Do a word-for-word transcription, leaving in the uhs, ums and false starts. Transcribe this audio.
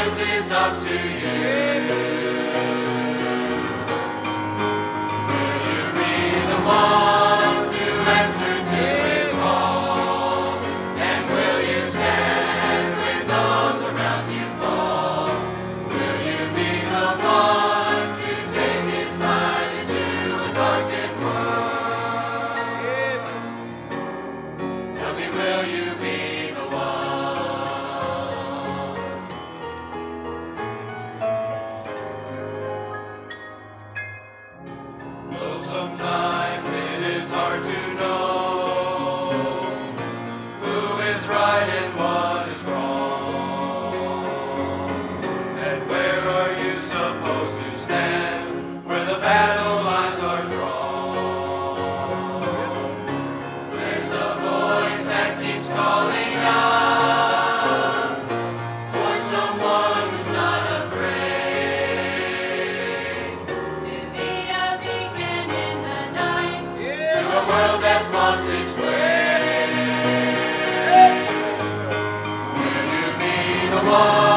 choice is up to you. Will you be the one to answer to his call? And will you stand when those around you fall? Will you be the one to take his light into a darkened world? Tell me, will you be the one? Though sometimes it is hard to know who is right and what is wrong. And where are you supposed to stand where the battle lines are drawn? There's a voice that keeps calling out for someone who's not afraid To be a beacon in the night. to a world that's lost its way. Will you be the one?